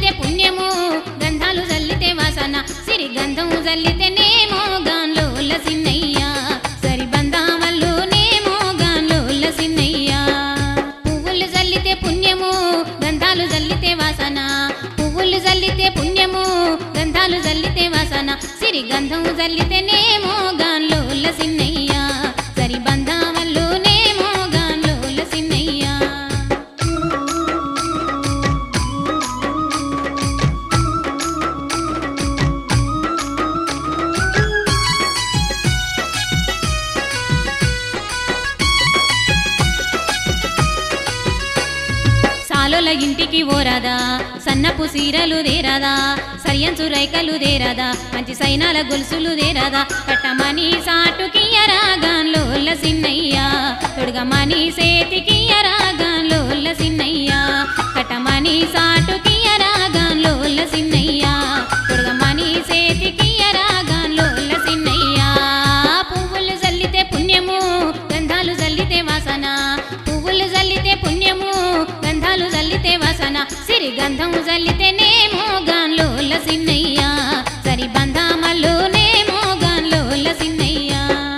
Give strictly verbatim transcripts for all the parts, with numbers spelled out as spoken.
జల్లితే పుణ్యము గంధాలు జల్లితే వాసన సిరి గంధం జల్లితేనేమో గాన్లోల సిన్నయ్య సరి బంధావల్లునేమో గాన్లోల సిన్నయ్య పువ్వులు జల్లితే పుణ్యము గంధాలు జల్లితే వాసన పువ్వులు జల్లితే పుణ్యము గంధాలు జల్లితే వాసన సిరి గంధం జల్లితేనేమో గాన్లోల సిన్నయ్య సరి బంధావల్లునేమో గాన్లోల సిన్నయ్య సాలోల ఇంటికి ఓరాదా సన్నపు సీరలు దేరాదా సరియంచు రైకలు దేరాదా మంచి సైనాల గొలుసులు దేరాదా కట్టమని సాటుకియ్యరా గాన్లోల సిన్నయ్య తొడగమని సేతికియ్యరా గాన్లోల సిన్నయ్య కట్టమని సాటుకియ్యరా గాన్లోల సిన్నయ్య తొడగమని సేతికియ్యరా గాన్లోల సిన్నయ్య పువ్వులు జల్లితే పుణ్యము గంధాలు జల్లితే వాసన పువ్వులు జల్లితే పుణ్యము గంధాలు జల్లితే వాసన సిరి గంధం జల్లితేనేమో గాన్లోల సిన్నయ్య సరి బంధామల్లునేమో గాన్లోల సిన్నయ్య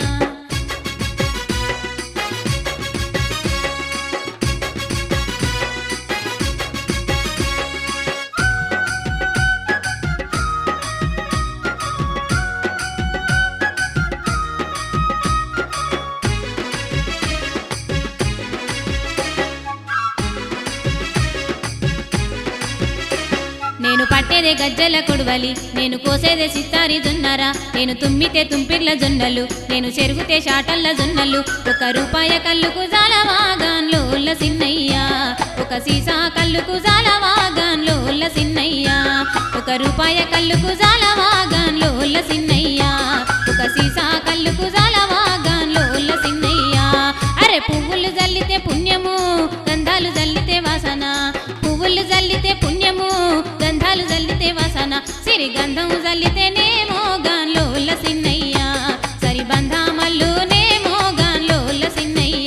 నేను పట్టేదే గజ్జల కొడవలి నేను కోసేదే సిత్తారి జొన్నరా నేను తుమ్మితే తుంపిర్ల జొన్నలు నేను చెరుగుతే షాటల్ల జొన్నలు ఒక రూపాయ కల్లుకు జాలవా గాన్లోల సిన్నయ్య ఒక సీసా కల్లుకు జాలవా గాన్లోల సిన్నయ్య ఒక రూపాయ కల్లుకు జాలవా గాన్లోల సిన్నయ్య ఒక సీసా కల్లుకు జాలవా గాన్లోల సిన్నయ్య అరే పువ్వులు జల్లితే పుణ్యము గంధాలు జల్లితే వాసన పువ్వులు జల్లితే పుణ్యము గంధాలు జల్లితే వాసన సిరి గంధం జల్లితేనేమో గాన్లోల సిన్నయ్య సరి బంధామల్లునేమో గాన్లోల సిన్నయ్య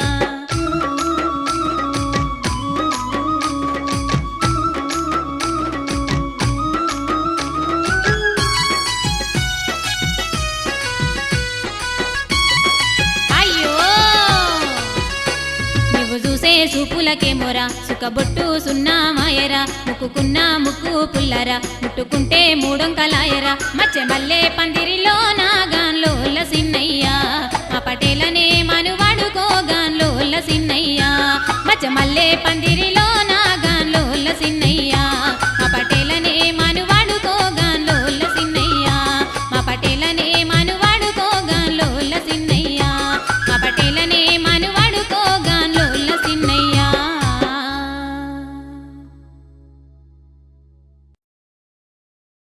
అయ్యో నువ్వు చూసే చూపులకే మొరా సుఖబొట్టు సున్నా మాయరా ముక్కుకున్న ముక్కు పుల్లరా ముట్టుకుంటే మూడొంకలాయరా మచ్చ మల్లె పందిరిలో నా గాన్లోల సిన్నయ్య మా పటేలనే మనువాడుకో గాన్లోల సిన్నయ్య మచ్చ మల్లె పందిరిలో